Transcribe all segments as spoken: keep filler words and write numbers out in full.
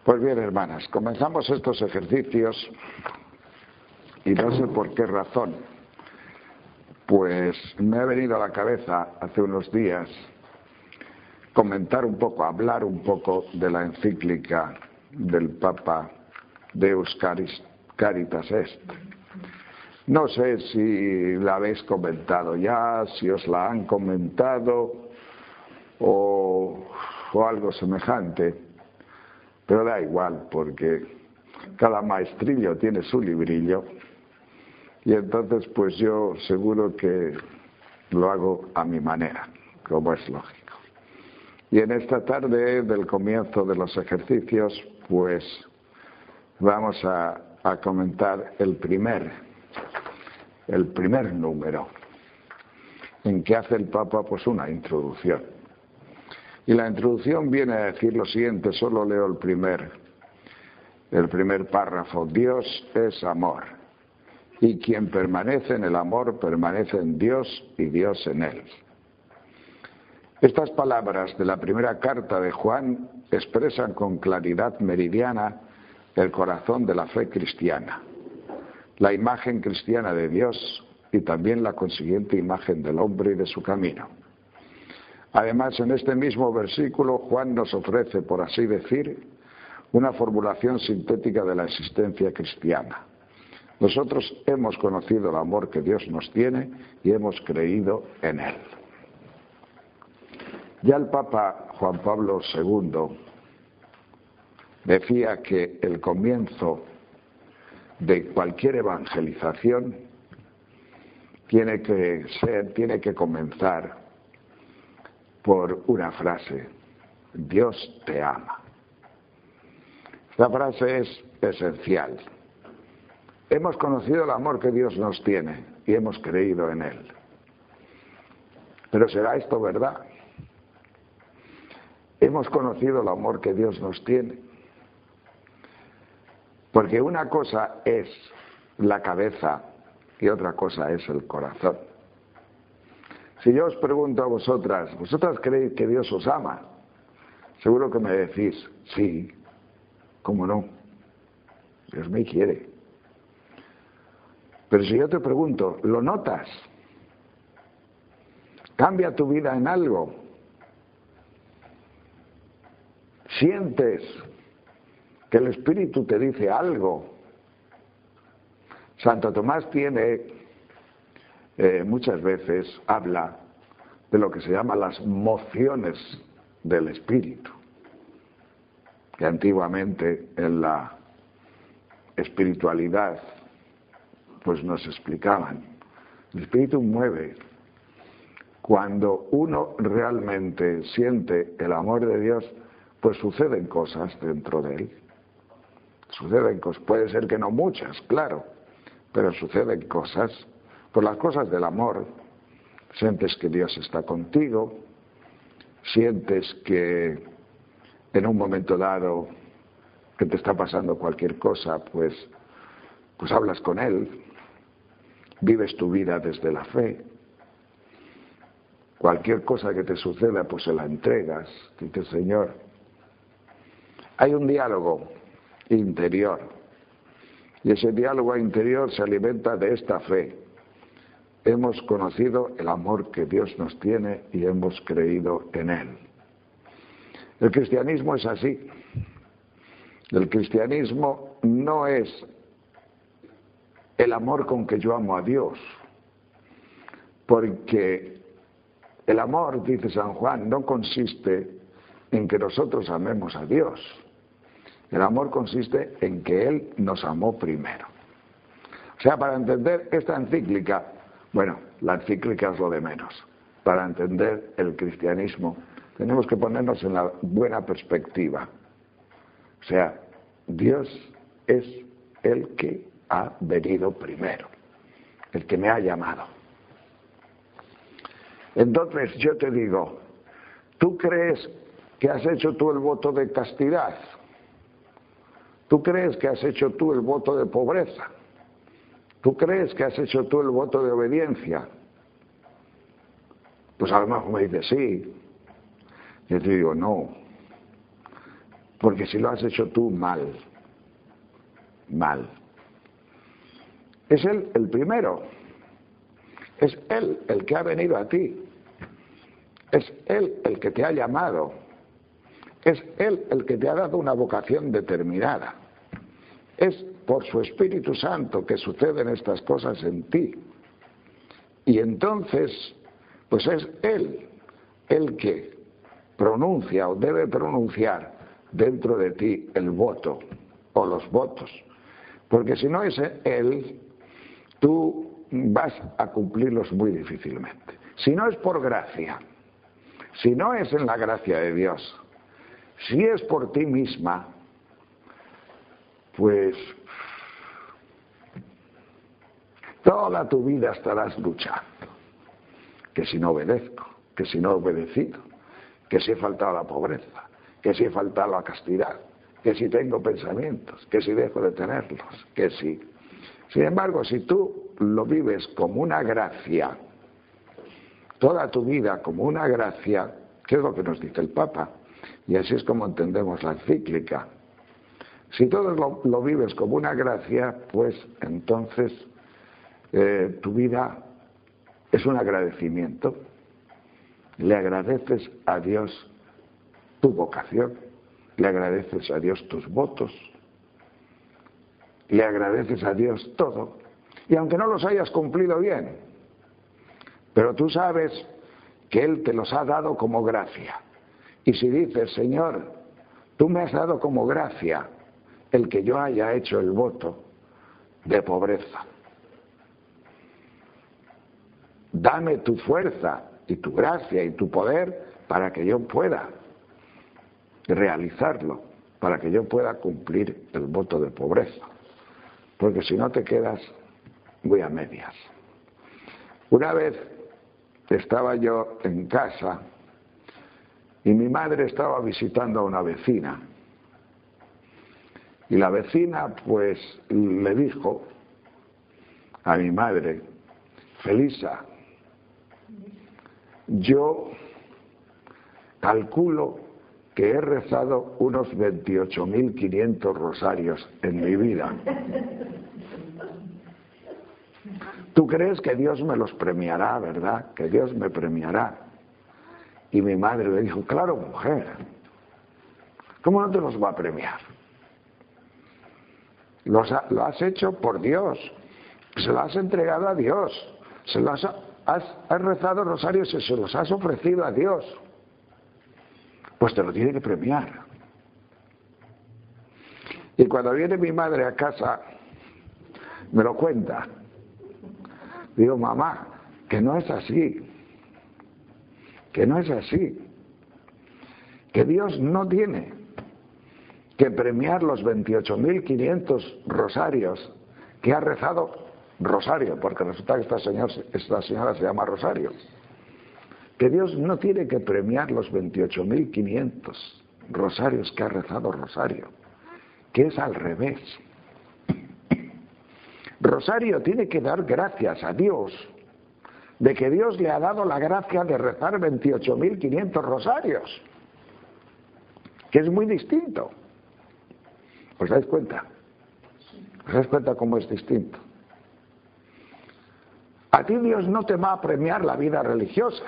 Pues bien, hermanas, comenzamos estos ejercicios y no sé por qué razón, pues me ha venido a la cabeza hace unos días comentar un poco, hablar un poco de la encíclica del Papa Deus Caritas Est. No sé si la habéis comentado ya, si os la han comentado o, o algo semejante. Pero da igual, porque cada maestrillo tiene su librillo y entonces pues yo seguro que lo hago a mi manera, como es lógico. Y en esta tarde del comienzo de los ejercicios, pues vamos a, a comentar el primer, el primer número, en que hace el Papa pues una introducción. Y la introducción viene a decir lo siguiente, solo leo el primer, el primer párrafo. Dios es amor, y quien permanece en el amor permanece en Dios y Dios en él. Estas palabras de la primera carta de Juan expresan con claridad meridiana el corazón de la fe cristiana, la imagen cristiana de Dios y también la consiguiente imagen del hombre y de su camino. Además, en este mismo versículo, Juan nos ofrece, por así decir, una formulación sintética de la existencia cristiana. Nosotros hemos conocido el amor que Dios nos tiene y hemos creído en él. Ya el Papa Juan Pablo segundo decía que el comienzo de cualquier evangelización tiene que ser, tiene que comenzar por una frase: Dios te ama. Esta frase es esencial. Hemos conocido el amor que Dios nos tiene y hemos creído en él. Pero ¿será esto verdad? Hemos conocido el amor que Dios nos tiene. Porque una cosa es la cabeza y otra cosa es el corazón. Si yo os pregunto a vosotras, ¿vosotras creéis que Dios os ama? Seguro que me decís, sí, ¿cómo no? Dios me quiere. Pero si yo te pregunto, ¿lo notas? ¿Cambia tu vida en algo? ¿Sientes que el Espíritu te dice algo? Santo Tomás tiene... Eh, muchas veces habla de lo que se llama las mociones del espíritu, que antiguamente en la espiritualidad pues nos explicaban. El espíritu mueve cuando uno realmente siente el amor de Dios, pues suceden cosas dentro de él. Suceden cosas, puede ser que no muchas, claro, pero suceden cosas. Por las cosas del amor, sientes que Dios está contigo, sientes que en un momento dado que te está pasando cualquier cosa, pues, pues hablas con Él, vives tu vida desde la fe. Cualquier cosa que te suceda, pues se la entregas, dices, Señor. Hay un diálogo interior, y ese diálogo interior se alimenta de esta fe. Hemos conocido el amor que Dios nos tiene y hemos creído en él. El cristianismo es así. El cristianismo no es el amor con que yo amo a Dios, porque el amor, dice San Juan, no consiste en que nosotros amemos a Dios. El amor consiste en que Él nos amó primero. O sea, para entender esta encíclica, bueno, la encíclica es lo de menos. Para entender el cristianismo tenemos que ponernos en la buena perspectiva. O sea, Dios es el que ha venido primero, el que me ha llamado. Entonces yo te digo, ¿tú crees que has hecho tú el voto de castidad? ¿Tú crees que has hecho tú el voto de pobreza? ¿Tú crees que has hecho tú el voto de obediencia? Pues a lo mejor me dices, sí. Yo te digo, no. Porque si lo has hecho tú, mal. Mal. Es Él el primero. Es Él el que ha venido a ti. Es Él el que te ha llamado. Es Él el que te ha dado una vocación determinada. Es por su Espíritu Santo que suceden estas cosas en ti. Y entonces, pues es Él el que pronuncia o debe pronunciar dentro de ti el voto o los votos. Porque si no es Él, tú vas a cumplirlos muy difícilmente. Si no es por gracia, si no es en la gracia de Dios, si es por ti misma, pues toda tu vida estarás luchando. Que si no obedezco, que si no he obedecido, que si he faltado a la pobreza, que si he faltado a la castidad, que si tengo pensamientos, que si dejo de tenerlos, que si... Sin embargo, si tú lo vives como una gracia, toda tu vida como una gracia, ¿qué es lo que nos dice el Papa? Y así es como entendemos la encíclica. Si todo lo, lo vives como una gracia, pues entonces eh, tu vida es un agradecimiento. Le agradeces a Dios tu vocación, le agradeces a Dios tus votos, le agradeces a Dios todo. Y aunque no los hayas cumplido bien, pero tú sabes que Él te los ha dado como gracia. Y si dices, Señor, tú me has dado como gracia el que yo haya hecho el voto de pobreza. Dame tu fuerza y tu gracia y tu poder para que yo pueda realizarlo, para que yo pueda cumplir el voto de pobreza. Porque si no te quedas muy a medias. Una vez estaba yo en casa y mi madre estaba visitando a una vecina. Y la vecina pues le dijo a mi madre, Felisa, yo calculo que he rezado unos veintiocho mil quinientos rosarios en mi vida. ¿Tú crees que Dios me los premiará, verdad? Que Dios me premiará. Y mi madre le dijo, claro, mujer, ¿cómo no te los va a premiar? Los ha, lo has hecho por Dios, se lo has entregado a Dios, se los ha, has, has rezado rosarios y se los has ofrecido a Dios. Pues te lo tiene que premiar. Y cuando viene mi madre a casa, me lo cuenta. Digo, mamá, que no es así. Que no es así. Que Dios no tiene que premiar los veintiocho mil quinientos rosarios que ha rezado Rosario, porque resulta que esta señora, esta señora se llama Rosario. Que Dios no tiene que premiar los veintiocho mil quinientos rosarios que ha rezado Rosario, que es al revés. Rosario tiene que dar gracias a Dios de que Dios le ha dado la gracia de rezar veintiocho mil quinientos rosarios, que es muy distinto. ¿Os dais cuenta? ¿Os dais cuenta cómo es distinto? A ti Dios no te va a premiar la vida religiosa.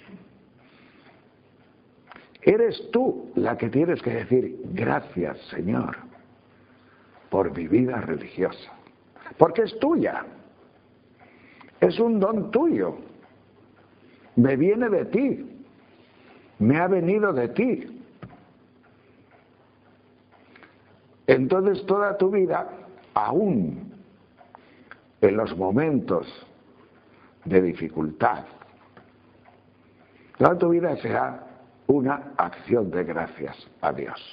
Eres tú la que tienes que decir, gracias, Señor, por mi vida religiosa. Porque es tuya. Es un don tuyo. Me viene de ti. Me ha venido de ti. Entonces toda tu vida, aún en los momentos de dificultad, toda tu vida será una acción de gracias a Dios.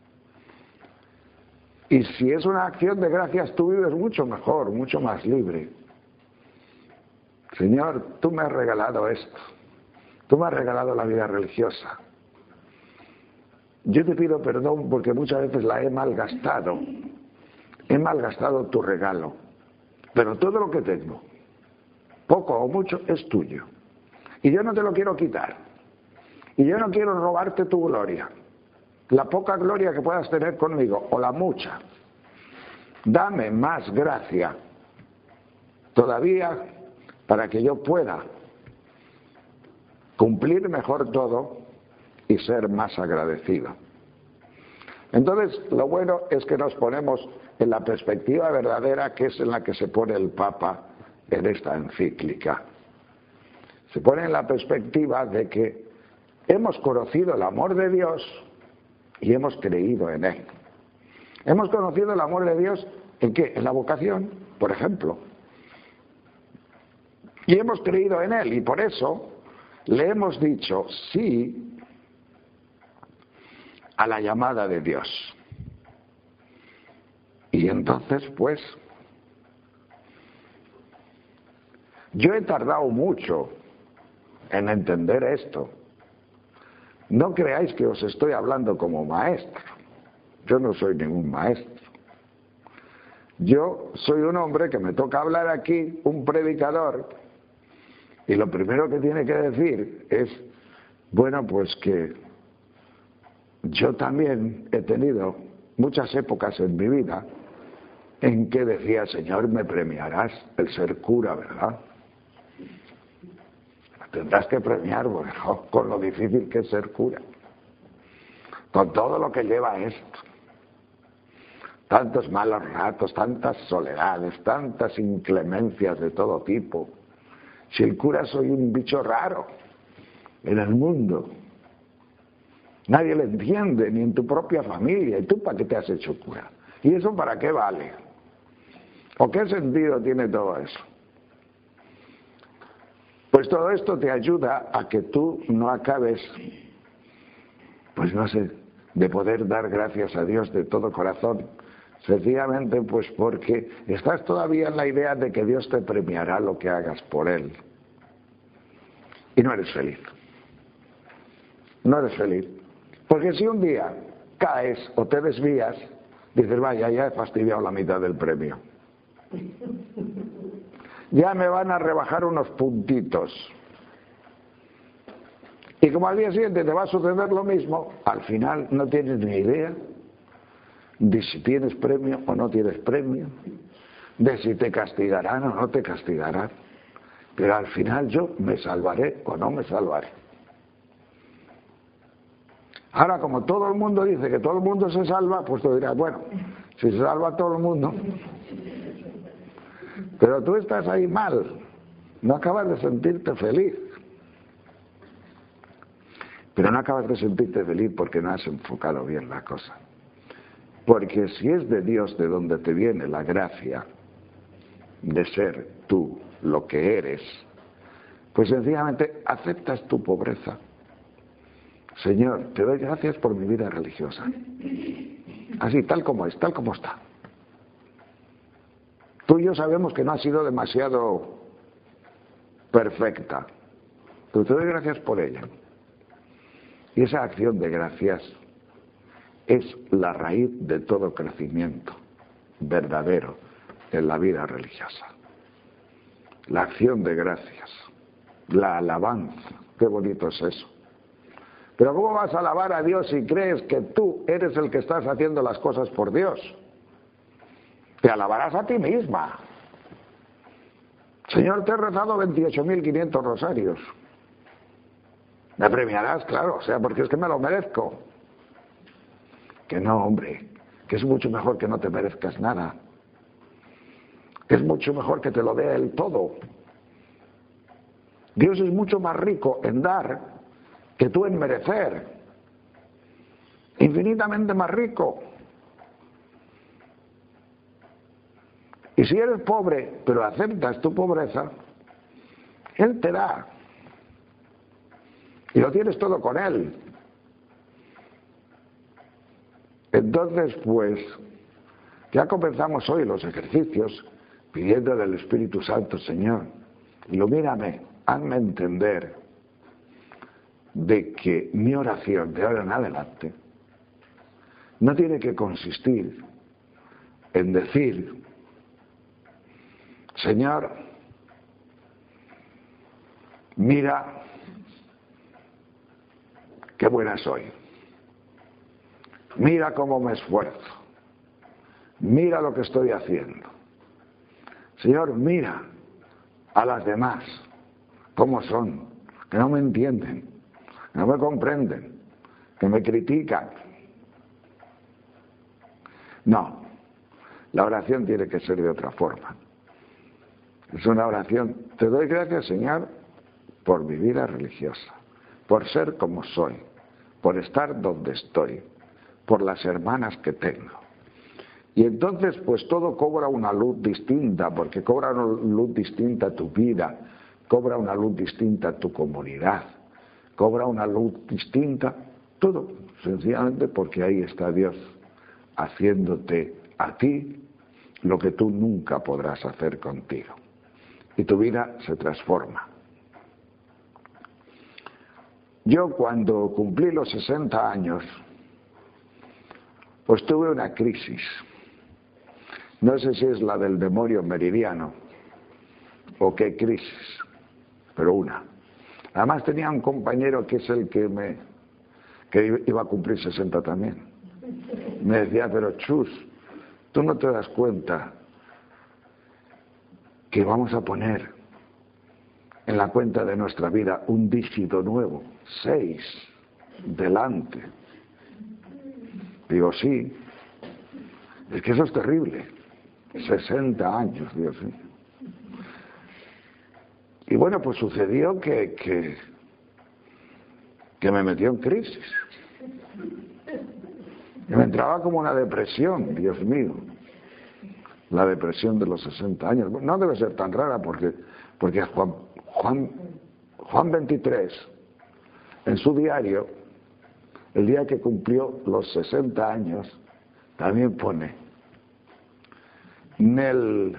Y si es una acción de gracias, tú vives mucho mejor, mucho más libre. Señor, tú me has regalado esto. Tú me has regalado la vida religiosa. Yo te pido perdón porque muchas veces la he malgastado. He malgastado tu regalo. Pero todo lo que tengo, poco o mucho, es tuyo. Y yo no te lo quiero quitar. Y yo no quiero robarte tu gloria. la poca gloria que puedas tener conmigo, o la mucha. Dame más gracia todavía para que yo pueda cumplir mejor todo y ser más agradecido. Entonces, lo bueno es que nos ponemos en la perspectiva verdadera, que es en la que se pone el Papa en esta encíclica. Se pone en la perspectiva de que hemos conocido el amor de Dios y hemos creído en Él. Hemos conocido el amor de Dios ¿en qué? En la vocación, por ejemplo. Y hemos creído en Él y por eso le hemos dicho sí a la llamada de Dios. Y entonces, pues, yo he tardado mucho en entender esto. No creáis que os estoy hablando como maestro. Yo no soy ningún maestro. Yo soy un hombre que me toca hablar aquí, un predicador, y lo primero que tiene que decir es, bueno, pues que yo también he tenido muchas épocas en mi vida en que decía, Señor, me premiarás el ser cura, ¿verdad? Tendrás que premiar, bueno, con lo difícil que es ser cura, con todo lo que lleva esto, tantos malos ratos, tantas soledades, tantas inclemencias de todo tipo. Si el cura soy un bicho raro en el mundo, nadie le entiende, ni en tu propia familia, ¿y tú para qué te has hecho cura? ¿Y eso para qué vale? ¿O qué sentido tiene todo eso? Pues todo esto te ayuda a que tú no acabes, pues no sé, de poder dar gracias a Dios de todo corazón, sencillamente pues porque estás todavía en la idea de que Dios te premiará lo que hagas por Él. Y no eres feliz. No eres feliz. Porque si un día caes o te desvías, dices, vaya, ya he fastidiado la mitad del premio. Ya me van a rebajar unos puntitos. Y como al día siguiente te va a suceder lo mismo, al final no tienes ni idea de si tienes premio o no tienes premio, de si te castigarán o no te castigarán. Pero al final yo me salvaré o no me salvaré. Ahora, como todo el mundo dice que todo el mundo se salva, pues tú dirás, bueno, si se salva todo el mundo, pero tú estás ahí mal, no acabas de sentirte feliz. Pero no acabas de sentirte feliz porque no has enfocado bien la cosa. Porque si es de Dios de donde te viene la gracia de ser tú lo que eres, pues sencillamente aceptas tu pobreza. Señor, te doy gracias por mi vida religiosa. Así, tal como es, tal como está. Tú y yo sabemos que no ha sido demasiado perfecta, pero te doy gracias por ella. Y esa acción de gracias es la raíz de todo crecimiento verdadero en la vida religiosa. La acción de gracias, la alabanza, qué bonito es eso. Pero ¿cómo vas a alabar a Dios si crees que tú eres el que estás haciendo las cosas por Dios? Te alabarás a ti misma. Señor, te he rezado veintiocho mil quinientos rosarios. Me premiarás, claro, o sea, porque es que me lo merezco. Que no, hombre, que es mucho mejor que no te merezcas nada. Es mucho mejor que te lo dé Él todo. Dios es mucho más rico en dar que tú en merecer. Infinitamente más rico. Y si eres pobre, pero aceptas tu pobreza, Él te da. Y lo tienes todo con Él. Entonces, pues, ya comenzamos hoy los ejercicios pidiendo del Espíritu Santo, Señor, ilumíname, hazme entender de que mi oración de ahora en adelante no tiene que consistir en decir, Señor, mira qué buena soy. Mira cómo me esfuerzo. Mira lo que estoy haciendo. Señor, mira a las demás cómo son, que no me entienden, que no me comprenden, que me critican. No, la oración tiene que ser de otra forma. Es una oración, te doy gracias, Señor, por mi vida religiosa, por ser como soy, por estar donde estoy, por las hermanas que tengo. Y entonces pues todo cobra una luz distinta, porque cobra una luz distinta tu vida, cobra una luz distinta tu comunidad, cobra una luz distinta todo, sencillamente porque ahí está Dios haciéndote a ti lo que tú nunca podrás hacer contigo. Y tu vida se transforma. Yo cuando cumplí los sesenta años, pues tuve una crisis. No sé si es la del demonio meridiano o qué crisis, pero una. Además tenía un compañero que es el que me que iba a cumplir sesenta también. Me decía, pero Chus, tú no te das cuenta que vamos a poner en la cuenta de nuestra vida un dígito nuevo, seis, delante. Digo, sí, es que eso es terrible. sesenta años, Dios mío. Y bueno, pues sucedió que, que, que me metió en crisis. Y me entraba como una depresión, Dios mío. La depresión de los sesenta años. No debe ser tan rara porque, porque Juan, Juan, Juan veintitrés, en su diario, el día que cumplió los sesenta años, también pone: nel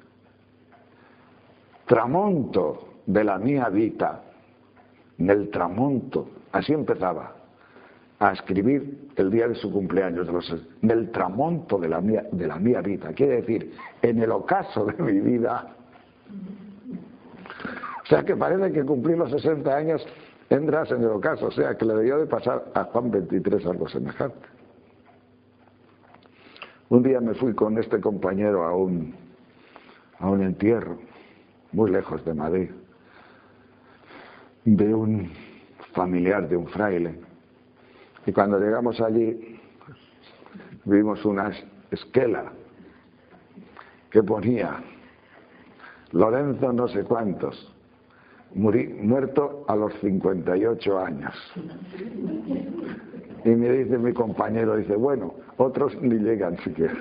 tramonto de la mia vita, nel tramonto, así empezaba a escribir el día de su cumpleaños, de los, nel tramonto de la mia, de la mia vita, quiere decir, en el ocaso de mi vida. O sea que parece que cumplí los sesenta años entras en el ocaso, o sea que le debió de pasar a Juan veintitrés algo semejante. Un día me fui con este compañero a un, a un entierro, muy lejos de Madrid, de un familiar de un fraile. Y cuando llegamos allí, vimos una esquela que ponía Lorenzo no sé cuántos, Murí, muerto a los cincuenta y ocho años. Y me dice mi compañero, dice, bueno, otros ni llegan siquiera.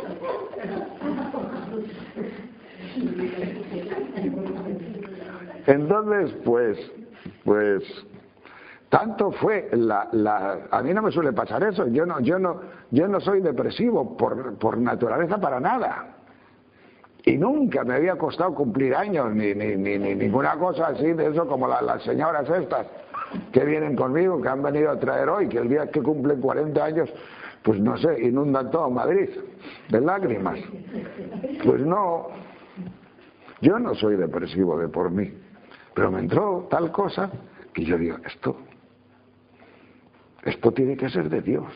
Entonces, pues, pues, tanto fue la, la, a mí no me suele pasar eso. Yo no, yo no, yo no soy depresivo por, por naturaleza para nada. Y nunca me había costado cumplir años, ni, ni, ni, ni ninguna cosa así de eso, como la, las señoras estas que vienen conmigo, que han venido a traer hoy, que el día que cumplen cuarenta años, pues no sé, inundan todo Madrid de lágrimas. Pues no, yo no soy depresivo de por mí, pero me entró tal cosa que yo digo, esto, esto tiene que ser de Dios.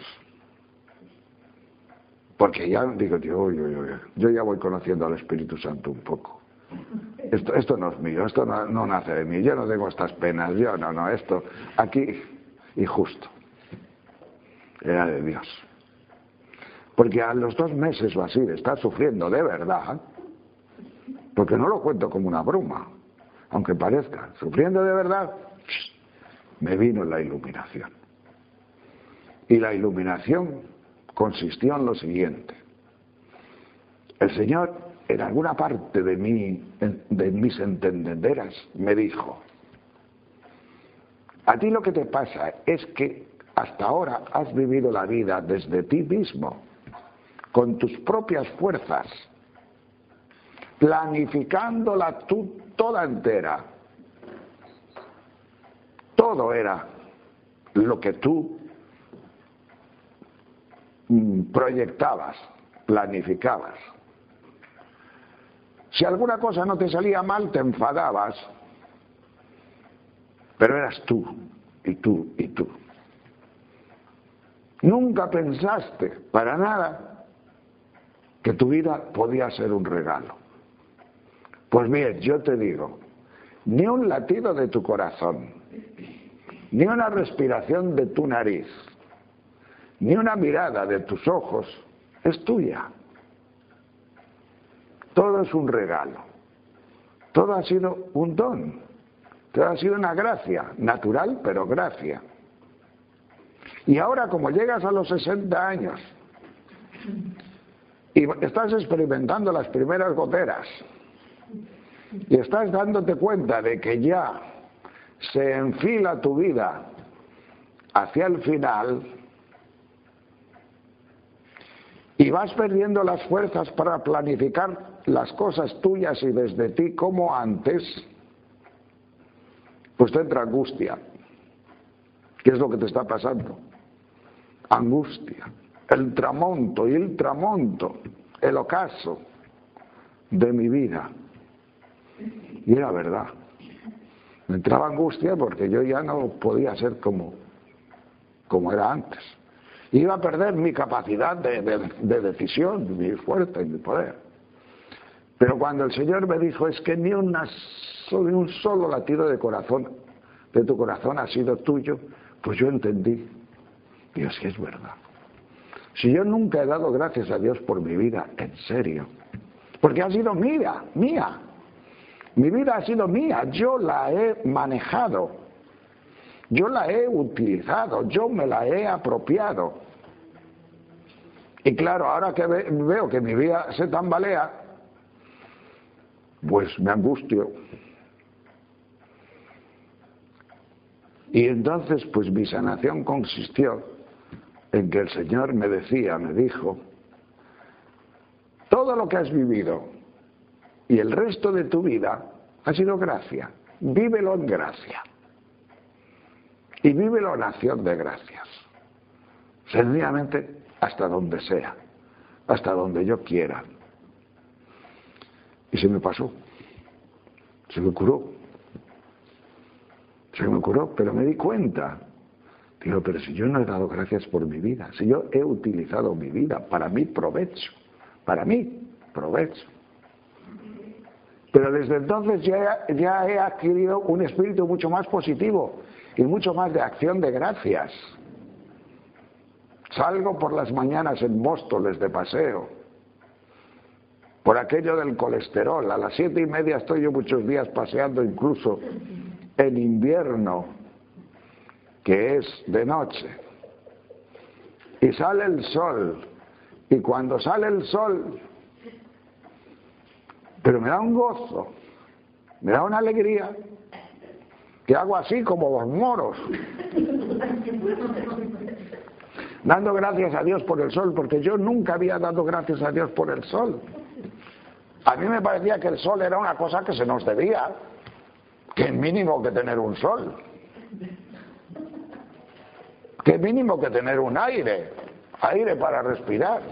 Porque ya digo, yo, yo, yo, yo ya voy conociendo al Espíritu Santo un poco. Esto, esto no es mío, esto no, no nace de mí, yo no tengo estas penas, yo no, no, esto, aquí, y justo, era de Dios. Porque a los dos meses o así de estar sufriendo de verdad, porque no lo cuento como una broma, aunque parezca, sufriendo de verdad, me vino la iluminación. Y la iluminación consistió en lo siguiente: el Señor en alguna parte de mí, de mis entendederas, me dijo, a ti lo que te pasa es que hasta ahora has vivido la vida desde ti mismo, con tus propias fuerzas, planificándola tú toda entera. Todo era lo que tú proyectabas, planificabas. Si alguna cosa no te salía mal, te enfadabas, pero eras tú, y tú, y tú. Nunca pensaste, para nada, que tu vida podía ser un regalo. Pues bien, yo te digo, ni un latido de tu corazón, ni una respiración de tu nariz, ni una mirada de tus ojos es tuya. Todo es un regalo. Todo ha sido un don. Todo ha sido una gracia, natural, pero gracia. Y ahora, como llegas a los sesenta años y estás experimentando las primeras goteras y estás dándote cuenta de que ya se enfila tu vida hacia el final y vas perdiendo las fuerzas para planificar las cosas tuyas y desde ti como antes, pues te entra angustia. ¿Qué es lo que te está pasando? Angustia, el tramonto y el tramonto, el ocaso de mi vida. Y era verdad. Me entraba angustia porque yo ya no podía ser como, como era antes. Iba a perder mi capacidad de, de, de decisión, mi fuerza y mi poder. Pero cuando el Señor me dijo, es que ni, una, ni un solo latido de corazón, de tu corazón ha sido tuyo, pues yo entendí. Dios, que es verdad. Si yo nunca he dado gracias a Dios por mi vida, en serio, porque ha sido mía, mía. Mi vida ha sido mía, yo la he manejado, yo la he utilizado, yo me la he apropiado. Y claro, ahora que ve, veo que mi vida se tambalea, pues me angustio. Y entonces, pues mi sanación consistió en que el Señor me decía, me dijo, todo lo que has vivido y el resto de tu vida ha sido gracia. Vívelo en gracia. Y vívelo en acción de gracias. Sencillamente hasta donde sea, hasta donde yo quiera. Y se me pasó. Se me curó. Se me curó, pero me di cuenta. Digo, pero si yo no he dado gracias por mi vida, si yo he utilizado mi vida para mi provecho, para mí provecho. Pero desde entonces ya, ya he adquirido un espíritu mucho más positivo y mucho más de acción de gracias. Salgo por las mañanas en Móstoles de paseo, por aquello del colesterol. A las siete y media estoy yo muchos días paseando, incluso en invierno, que es de noche. Y sale el sol, y cuando sale el sol, pero me da un gozo, me da una alegría, que hago así como los moros, dando gracias a Dios por el sol, porque yo nunca había dado gracias a Dios por el sol. A mí me parecía que el sol era una cosa que se nos debía, que mínimo que tener un sol, que mínimo que tener un aire, aire para respirar.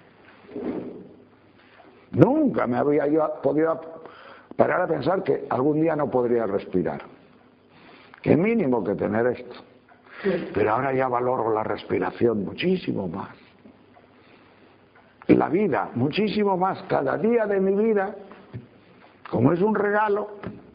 Nunca me había yo podido parar a pensar que algún día no podría respirar. Que mínimo que tener esto. Pero ahora ya valoro la respiración muchísimo más. La vida muchísimo más. Cada día de mi vida, como es un regalo,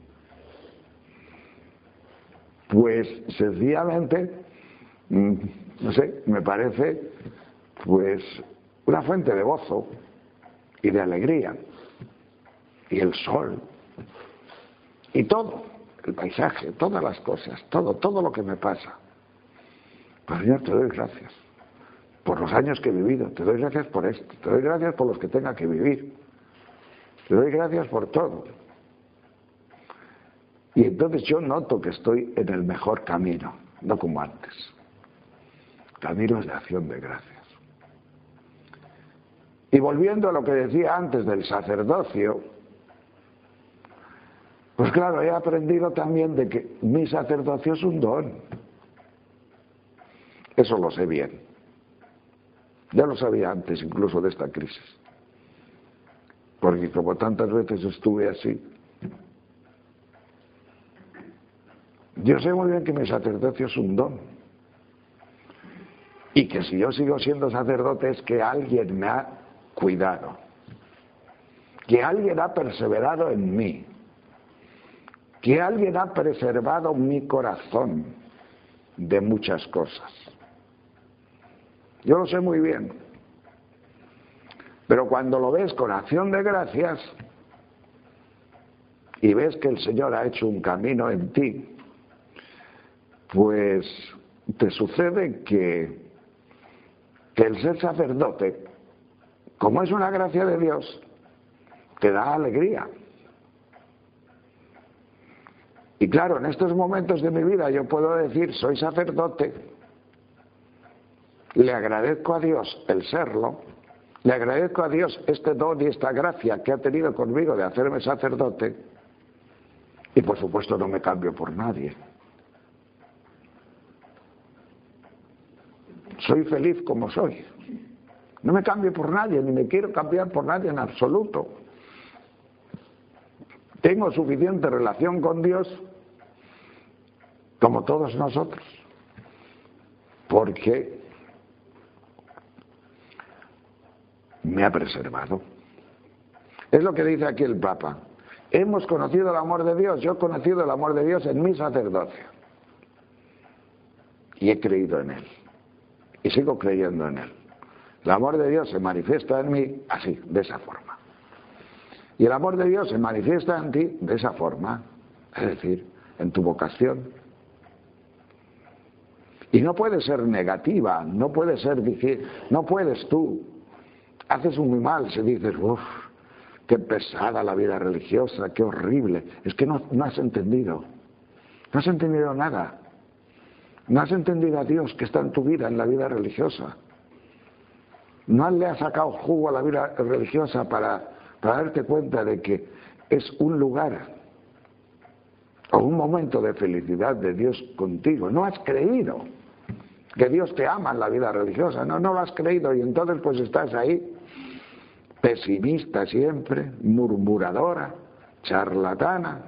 pues sencillamente, no sé, me parece pues una fuente de gozo y de alegría, y el sol, y todo, el paisaje, todas las cosas, todo, todo lo que me pasa. Pues Señor, te doy gracias por los años que he vivido, te doy gracias por esto, te doy gracias por los que tenga que vivir, te doy gracias por todo. Y entonces yo noto que estoy en el mejor camino, no como antes. Caminos de acción de gracias. Y volviendo a lo que decía antes del sacerdocio, pues claro, he aprendido también de que mi sacerdocio es un don. Eso lo sé bien. Ya lo sabía antes incluso de esta crisis. Porque como tantas veces estuve así, yo sé muy bien que mi sacerdocio es un don. Y que si yo sigo siendo sacerdote es que alguien me ha cuidado, que alguien ha perseverado en mí, que alguien ha preservado mi corazón de muchas cosas. Yo lo sé muy bien, pero cuando lo ves con acción de gracias y ves que el Señor ha hecho un camino en ti, pues te sucede que, que el ser sacerdote, como es una gracia de Dios, te da alegría. Y claro, en estos momentos de mi vida yo puedo decir, soy sacerdote, le agradezco a Dios el serlo, le agradezco a Dios este don y esta gracia que ha tenido conmigo de hacerme sacerdote, y por supuesto no me cambio por nadie. Soy feliz como soy. No me cambio por nadie, ni me quiero cambiar por nadie en absoluto. Tengo suficiente relación con Dios, como todos nosotros, porque me ha preservado. Es lo que dice aquí el Papa. Hemos conocido el amor de Dios, yo he conocido el amor de Dios en mi sacerdocio. Y he creído en Él. Y sigo creyendo en Él. El amor de Dios se manifiesta en mí así, de esa forma. Y el amor de Dios se manifiesta en ti de esa forma, es decir, en tu vocación. Y no puede ser negativa, no puede ser difícil, no puedes tú. Haces un muy mal si dices, uff, qué pesada la vida religiosa, qué horrible. Es que no, no has entendido, no has entendido nada. No has entendido a Dios que está en tu vida, en la vida religiosa. No le has sacado jugo a la vida religiosa para, para darte cuenta de que es un lugar o un momento de felicidad de Dios contigo. No has creído que Dios te ama en la vida religiosa. No, no lo has creído y entonces pues estás ahí pesimista siempre, murmuradora, charlatana,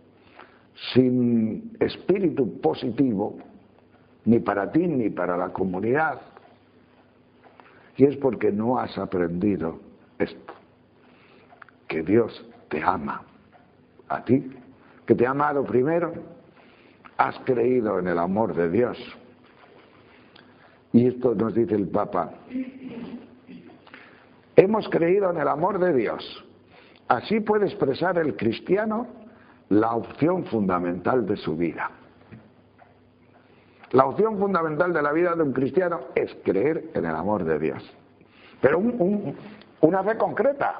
sin espíritu positivo, ni para ti ni para la comunidad. Y es porque no has aprendido esto, que Dios te ama a ti, que te ha amado primero, has creído en el amor de Dios. Y esto nos dice el Papa, hemos creído en el amor de Dios. Así puede expresar el cristiano la opción fundamental de su vida. La opción fundamental de la vida de un cristiano es creer en el amor de Dios. Pero un, un, una fe concreta.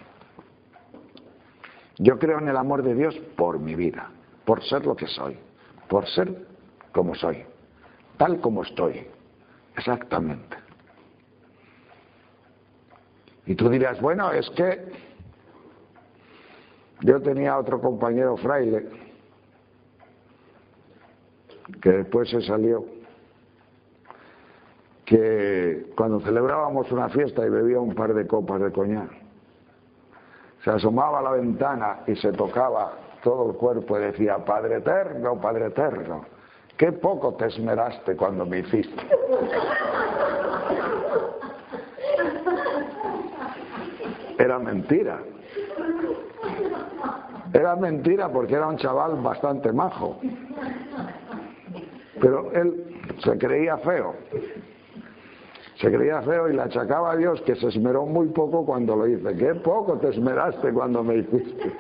Yo creo en el amor de Dios por mi vida, por ser lo que soy, por ser como soy, tal como estoy, exactamente. Y tú dirás, bueno, es que yo tenía otro compañero fraile que después se salió, que cuando celebrábamos una fiesta y bebía un par de copas de coñac, se asomaba a la ventana y se tocaba todo el cuerpo y decía, Padre eterno, Padre eterno, qué poco te esmeraste cuando me hiciste. Era mentira. Era mentira porque era un chaval bastante majo. Pero él se creía feo. Se creía feo y le achacaba a Dios que se esmeró muy poco cuando lo hice. Qué poco te esmeraste cuando me hiciste.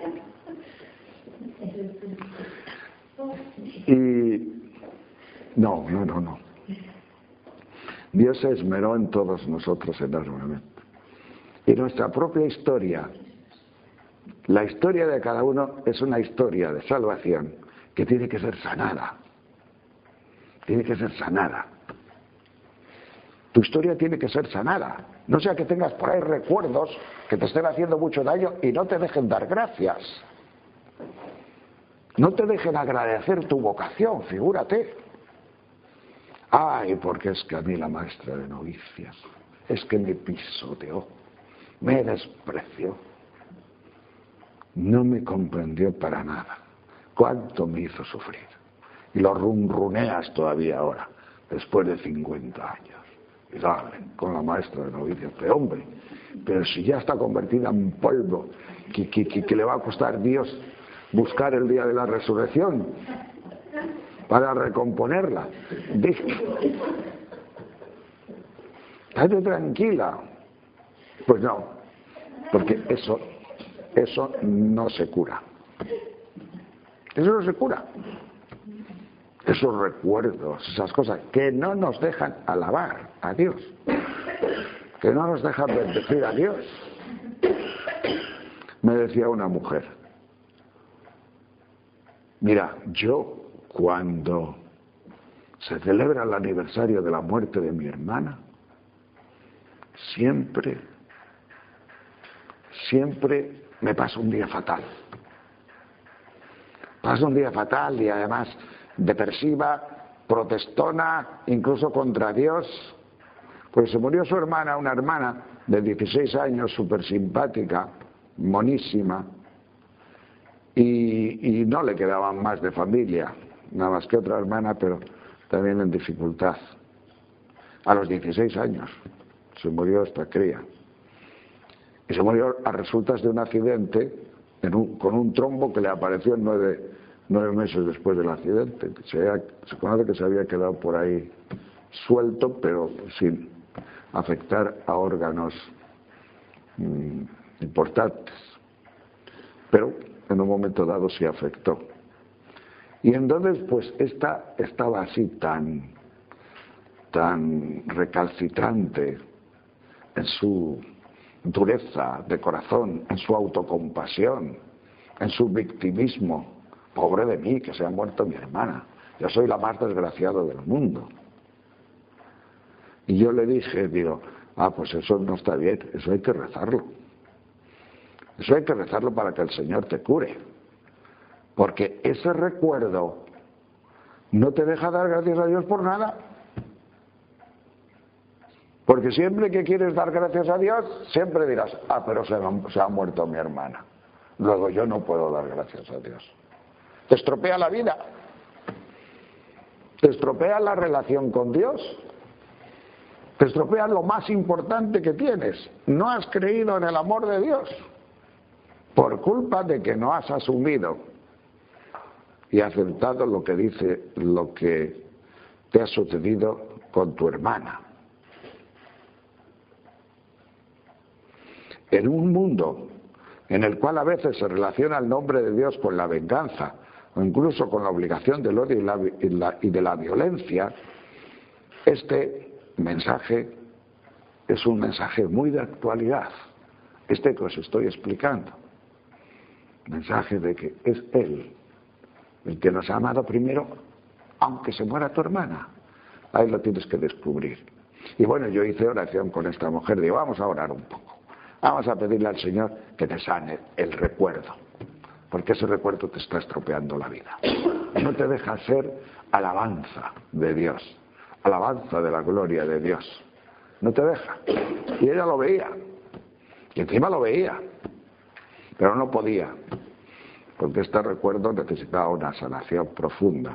Y no, no, no, no. Dios se esmeró en todos nosotros enormemente. Y nuestra propia historia, la historia de cada uno es una historia de salvación que tiene que ser sanada. Tiene que ser sanada. Tu historia tiene que ser sanada. No sea que tengas por ahí recuerdos que te estén haciendo mucho daño y no te dejen dar gracias. No te dejen agradecer tu vocación, figúrate. Ay, porque es que a mí la maestra de novicias es que me pisoteó, me despreció, no me comprendió para nada. Cuánto me hizo sufrir. Y lo runruneas todavía ahora, después de cincuenta años. Y dale, con la maestra de novicias, pero hombre, pero si ya está convertida en polvo, que, que, que, que le va a costar Dios buscar el día de la resurrección para recomponerla. Estate tranquila. Pues no, porque eso, eso no se cura. Eso no se cura. Esos recuerdos, esas cosas que no nos dejan alabar a Dios, que no nos dejan bendecir a Dios. Me decía una mujer, mira, yo cuando se celebra el aniversario de la muerte de mi hermana, siempre, siempre me pasa un día fatal. Pasa un día fatal y además depresiva, protestona, incluso contra Dios. Pues se murió su hermana, una hermana de dieciséis años, súper simpática, monísima, y, y no le quedaban más de familia, nada más que otra hermana, pero también en dificultad. A los dieciséis años se murió esta cría. Y se murió a resultas de un accidente en un, con un trombo que le apareció en nueve, nueve meses después del accidente. Se, había, se conoce que se había quedado por ahí suelto, pero sin afectar a órganos mmm, importantes. Pero en un momento dado sí afectó. Y entonces, pues, esta estaba así tan, tan recalcitrante en su dureza de corazón, en su autocompasión, en su victimismo. Pobre de mí, que se ha muerto mi hermana. Yo soy la más desgraciada del mundo. Y yo le dije, digo, ah, pues eso no está bien, eso hay que rezarlo. Eso hay que rezarlo para que el Señor te cure. Porque ese recuerdo no te deja dar gracias a Dios por nada. Porque siempre que quieres dar gracias a Dios, siempre dirás, ah, pero se, se ha muerto mi hermana. Luego yo no puedo dar gracias a Dios. Te estropea la vida. Te estropea la relación con Dios. Te estropea lo más importante que tienes. No has creído en el amor de Dios por culpa de que no has asumido y aceptado lo que dice, lo que te ha sucedido con tu hermana. En un mundo en el cual a veces se relaciona el nombre de Dios con la venganza o incluso con la obligación del odio y, la, y, la, y de la violencia, este mensaje es un mensaje muy de actualidad, este que os estoy explicando. Mensaje de que es Él el que nos ha amado primero, aunque se muera tu hermana. Ahí lo tienes que descubrir. Y bueno, yo hice oración con esta mujer, digo, vamos a orar un poco. Vamos a pedirle al Señor que te sane el recuerdo, porque ese recuerdo te está estropeando la vida. No te deja ser alabanza de Dios, alabanza de la gloria de Dios. No te deja. Y ella lo veía. Y encima lo veía. Pero no podía, porque este recuerdo necesitaba una sanación profunda.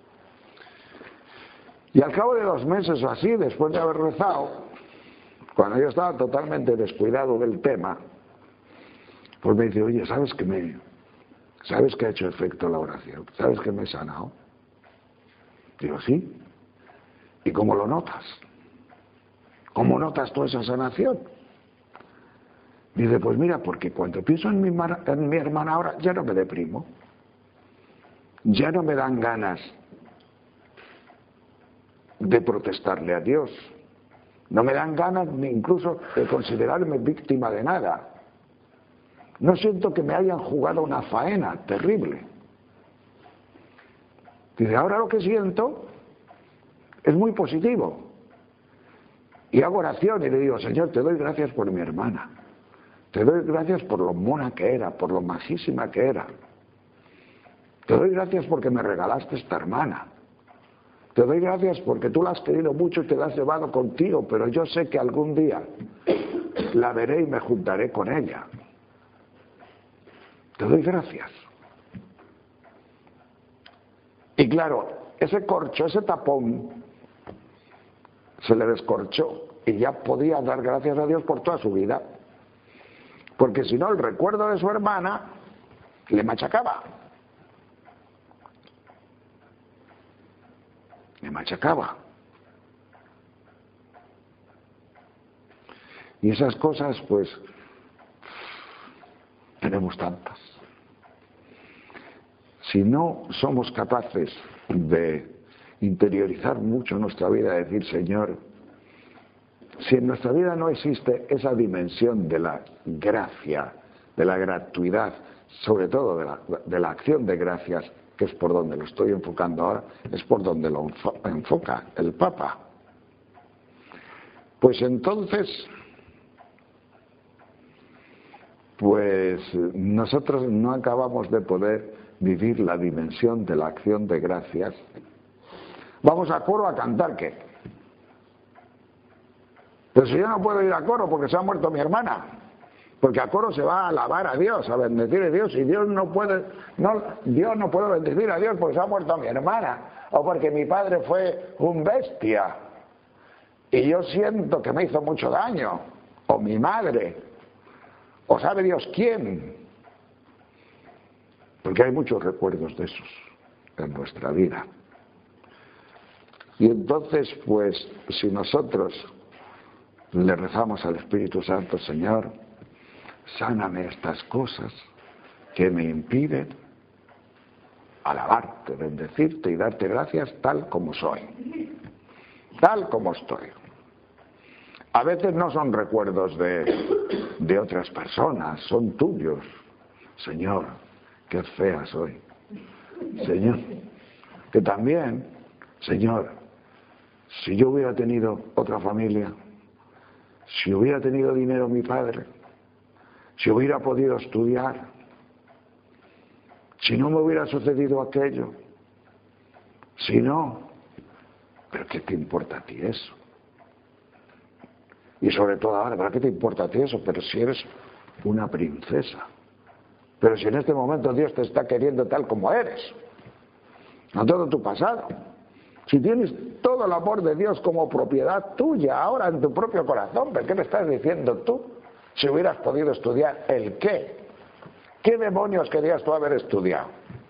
Y al cabo de dos meses o así, después de haber rezado, cuando yo estaba totalmente descuidado del tema, pues me dice, oye, ¿sabes que me, ¿sabes que ha hecho efecto la oración? ¿Sabes que me he sanado? Digo, sí. ¿Y cómo lo notas? ¿Cómo notas tú esa sanación? Dice, pues mira, porque cuando pienso en mi, en mi hermana ahora, ya no me deprimo. Ya no me dan ganas de protestarle a Dios. No me dan ganas ni incluso de considerarme víctima de nada. No siento que me hayan jugado una faena terrible. Dice, ahora lo que siento es muy positivo. Y hago oración y le digo, Señor, te doy gracias por mi hermana. Te doy gracias por lo mona que era, por lo majísima que era. Te doy gracias porque me regalaste esta hermana. Te doy gracias porque tú la has querido mucho y te la has llevado contigo, pero yo sé que algún día la veré y me juntaré con ella. Te doy gracias. Y claro, ese corcho, ese tapón, se le descorchó y ya podía dar gracias a Dios por toda su vida. Porque si no, el recuerdo de su hermana le machacaba. Le machacaba. Y esas cosas, pues, tenemos tantas. Si no somos capaces de interiorizar mucho nuestra vida, decir, Señor, si en nuestra vida no existe esa dimensión de la gracia, de la gratuidad, sobre todo de la, de la acción de gracias, que es por donde lo estoy enfocando ahora, es por donde lo enfoca el Papa, pues entonces, pues nosotros no acabamos de poder vivir la dimensión de la acción de gracias. Vamos a coro a cantar, ¿qué? Pero si yo no puedo ir a coro porque se ha muerto mi hermana, porque a coro se va a alabar a Dios, a bendecir a Dios, y Dios no puede, no, Dios no puede bendecir a Dios porque se ha muerto mi hermana, o porque mi padre fue un bestia, y yo siento que me hizo mucho daño, o mi madre, o sabe Dios quién, porque hay muchos recuerdos de esos en nuestra vida. Y entonces, pues, si nosotros le rezamos al Espíritu Santo, Señor, sáname estas cosas que me impiden alabarte, bendecirte y darte gracias tal como soy, tal como estoy. A veces no son recuerdos de, de otras personas, son tuyos. Señor, qué fea soy. Señor, que también, Señor, si yo hubiera tenido otra familia, si hubiera tenido dinero mi padre, si hubiera podido estudiar, si no me hubiera sucedido aquello, si no, ¿pero qué te importa a ti eso? Y sobre todo ahora, ¿para qué te importa a ti eso? Pero si eres una princesa, pero si en este momento Dios te está queriendo tal como eres, no todo tu pasado. Si tienes todo el amor de Dios como propiedad tuya ahora en tu propio corazón, ¿pero qué me estás diciendo tú? Si hubieras podido estudiar, ¿el qué? ¿Qué demonios querías tú haber estudiado?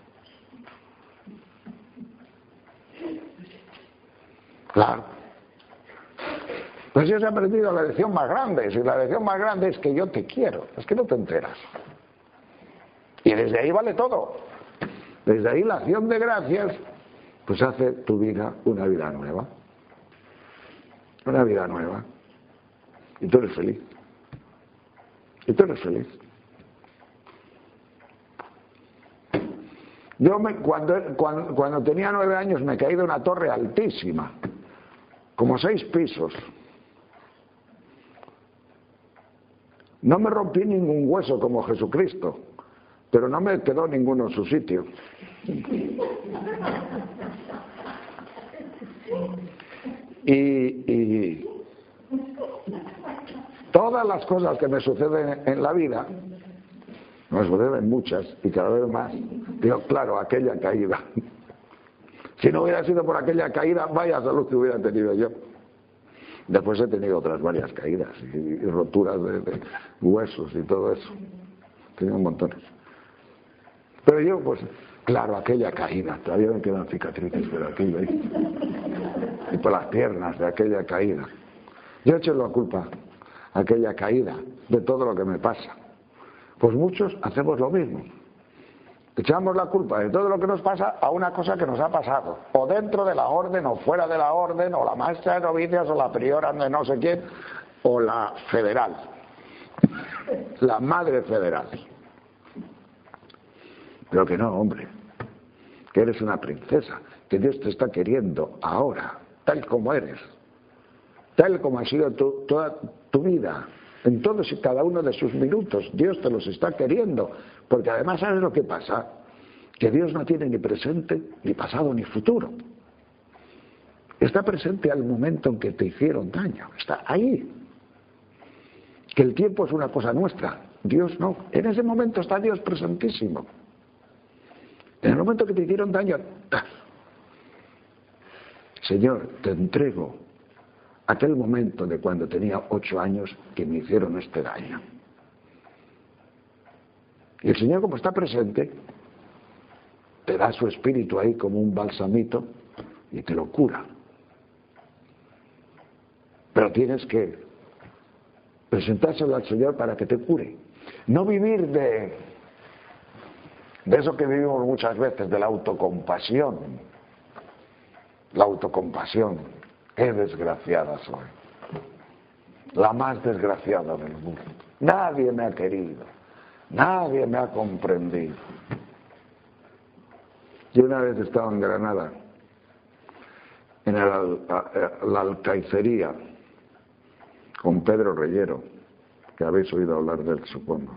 Claro. Pues yo he aprendido la lección más grande, si la lección más grande es que yo te quiero, es que no te enteras. Y desde ahí vale todo. Desde ahí la acción de gracias pues hace tu vida una vida nueva. Una vida nueva. Y tú eres feliz. Y tú eres feliz. Yo me, cuando, cuando, cuando tenía nueve años me caí de una torre altísima, como seis pisos. No me rompí ningún hueso como Jesucristo, pero no me quedó ninguno en su sitio. Y, y todas las cosas que me suceden en la vida, me suceden muchas y cada vez más, digo, claro, aquella caída. Si no hubiera sido por aquella caída, vaya salud que hubiera tenido yo. Después he tenido otras varias caídas y, y roturas de, de huesos y todo eso. He tenido montones. Pero yo, pues, claro, aquella caída, todavía me quedan cicatrices por aquello ahí. Y por las piernas de aquella caída. Yo he hecho la culpa a aquella caída de todo lo que me pasa. Pues muchos hacemos lo mismo. Echamos la culpa de todo lo que nos pasa a una cosa que nos ha pasado. O dentro de la orden, o fuera de la orden, o la maestra de novicias, o la priora de no sé quién, o la federal. La madre federal. Pero que no, hombre, que eres una princesa, que Dios te está queriendo ahora, tal como eres, tal como ha sido tu, toda tu vida, en todos y cada uno de sus minutos, Dios te los está queriendo, porque además ¿sabes lo que pasa? Que Dios no tiene ni presente, ni pasado, ni futuro. Está presente al momento en que te hicieron daño, está ahí. Que el tiempo es una cosa nuestra, Dios no, en ese momento está Dios presentísimo. En el momento que te hicieron daño, Señor, te entrego aquel momento de cuando tenía ocho años que me hicieron este daño. Y el Señor, como está presente, te da su espíritu ahí como un balsamito y te lo cura. Pero tienes que presentárselo al Señor para que te cure. No vivir de, de eso que vivimos muchas veces, de la autocompasión. La autocompasión. Qué desgraciada soy. La más desgraciada del mundo. Nadie me ha querido. Nadie me ha comprendido. Yo una vez estaba en Granada, en el, la alcaicería, con Pedro Reyero, que habéis oído hablar de él, supongo.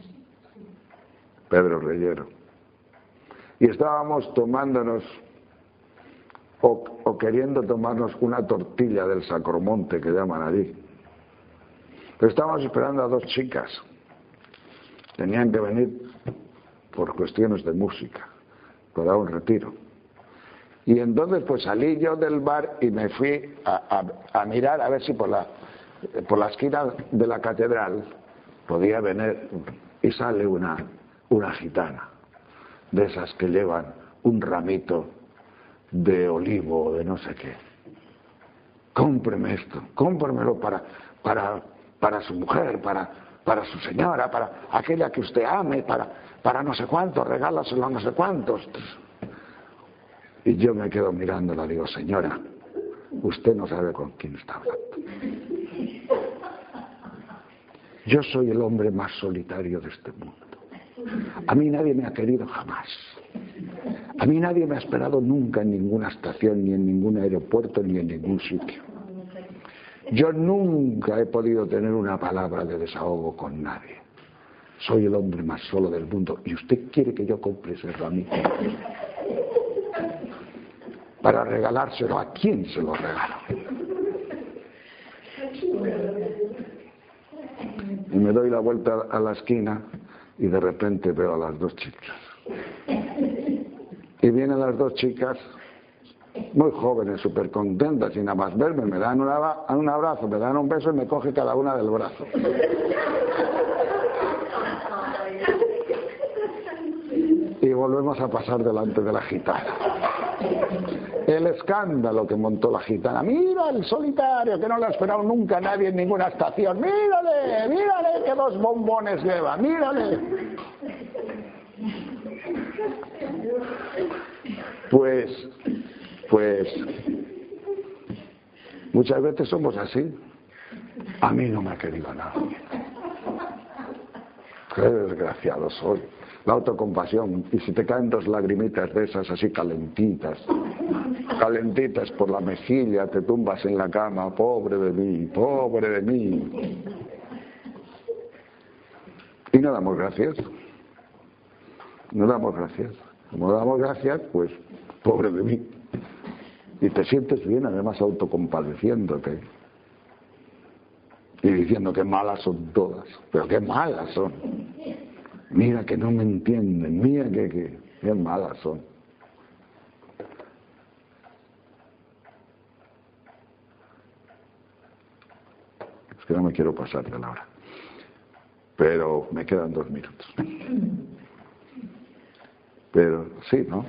Pedro Reyero. Y estábamos tomándonos, o, o queriendo tomarnos una tortilla del Sacromonte, que llaman allí. Pero estábamos esperando a dos chicas. Tenían que venir por cuestiones de música, para un retiro. Y entonces pues salí yo del bar y me fui a, a, a mirar a ver si por la, por la esquina de la catedral podía venir, y sale una, una gitana, de esas que llevan un ramito de olivo o de no sé qué. Cómpreme esto, cómpremelo para, para, para su mujer, para, para su señora, para aquella que usted ame, para, para no sé cuántos, regálaselo a no sé cuántos. Y yo me quedo mirándola, digo, señora, usted no sabe con quién está hablando. Yo soy el hombre más solitario de este mundo. A mí nadie me ha querido jamás. A mí nadie me ha esperado nunca en ninguna estación, ni en ningún aeropuerto, ni en ningún sitio. Yo nunca he podido tener una palabra de desahogo con nadie. Soy el hombre más solo del mundo. ¿Y usted quiere que yo compre ese ramito para regalárselo? ¿A quién se lo regalo? Y me doy la vuelta a la esquina y de repente veo a las dos chicas. Y vienen las dos chicas, muy jóvenes, súper contentas, y nada más verme, me dan una, un abrazo, me dan un beso y me coge cada una del brazo. Y volvemos a pasar delante de la gitana. El escándalo que montó la gitana. Mira el solitario, que no le ha esperado nunca a nadie en ninguna estación. Mírale, mírale que dos bombones lleva, mírale. Pues, pues, muchas veces somos así. A mí no me ha querido nadie. Qué desgraciado soy. La autocompasión. Y si te caen dos lagrimitas de esas así calentitas, calentitas por la mejilla, te tumbas en la cama, pobre de mí, pobre de mí. Y no damos gracias. No damos gracias. Como damos gracias, pues, pobre de mí. Y te sientes bien, además autocompadeciéndote. Y diciendo que malas son todas. Pero qué malas son. Mira que no me entienden, mira que, que, que malas son. Es que no me quiero pasar de la hora. Pero me quedan dos minutos. Pero sí, ¿no?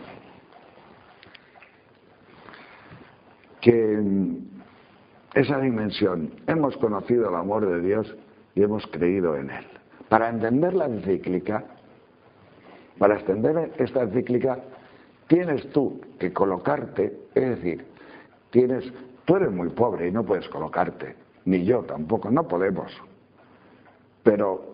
Que esa dimensión, hemos conocido el amor de Dios y hemos creído en Él. Para entender la encíclica, para entender esta encíclica, tienes tú que colocarte, es decir, tienes, tú eres muy pobre y no puedes colocarte, ni yo tampoco, no podemos. Pero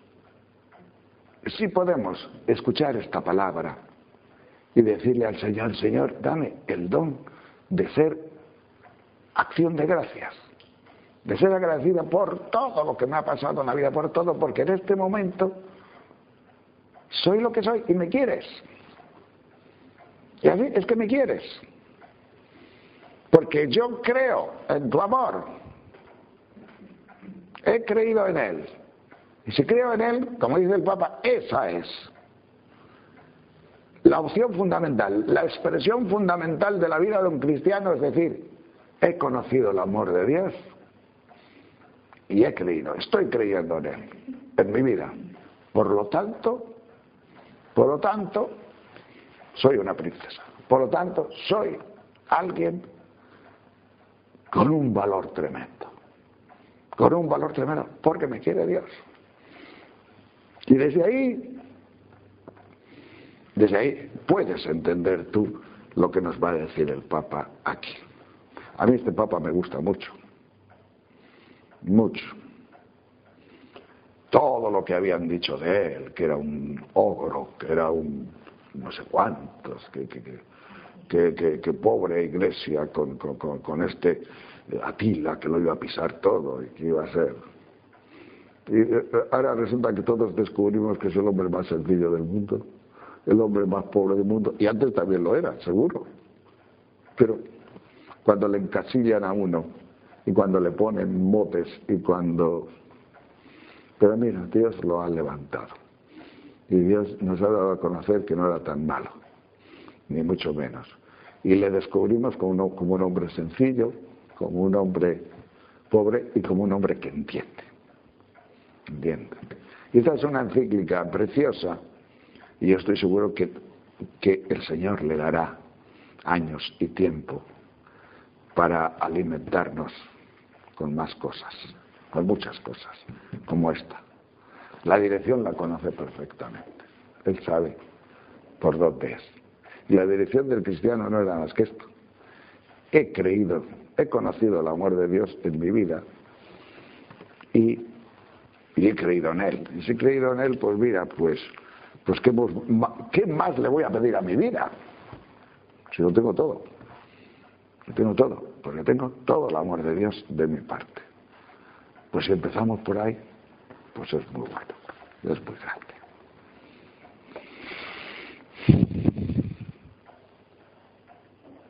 sí podemos escuchar esta palabra y decirle al Señor, Señor, dame el don de ser acción de gracias. De ser agradecida por todo lo que me ha pasado en la vida, por todo, porque en este momento soy lo que soy y me quieres. Y así es que me quieres. Porque yo creo en tu amor. He creído en Él. Y si creo en Él, como dice el Papa, esa es la opción fundamental, la expresión fundamental de la vida de un cristiano, es decir, he conocido el amor de Dios y he creído, estoy creyendo en Él, en mi vida. Por lo tanto, por lo tanto, soy una princesa. Por lo tanto, soy alguien con un valor tremendo. Con un valor tremendo, porque me quiere Dios. Y desde ahí, desde ahí puedes entender tú lo que nos va a decir el Papa aquí. A mí este Papa me gusta mucho. Mucho. Todo lo que habían dicho de él, que era un ogro, que era un no sé cuántos, que, que, que, que, que pobre iglesia con, con, con este Atila que lo iba a pisar todo y que iba a ser. Y ahora resulta que todos descubrimos que es el hombre más sencillo del mundo, el hombre más pobre del mundo, y antes también lo era, seguro. Pero cuando le encasillan a uno, y cuando le ponen motes, y cuando... Pero mira, Dios lo ha levantado. Y Dios nos ha dado a conocer que no era tan malo, ni mucho menos. Y le descubrimos como, uno, como un hombre sencillo, como un hombre pobre y como un hombre que entiende. Entiende. Y esta es una encíclica preciosa, y yo estoy seguro que, que el Señor le dará años y tiempo para alimentarnos con más cosas, con muchas cosas, como esta. La dirección la conoce perfectamente. Él sabe por dónde es. Y la dirección del cristiano no era más que esto. He creído, he conocido el amor de Dios en mi vida y, y he creído en Él. Y si he creído en Él, pues mira, pues, pues ¿qué, ¿qué más le voy a pedir a mi vida? Si lo tengo todo. Lo tengo todo, porque tengo todo el amor de Dios de mi parte. Pues si empezamos por ahí, pues es muy bueno, es muy grande.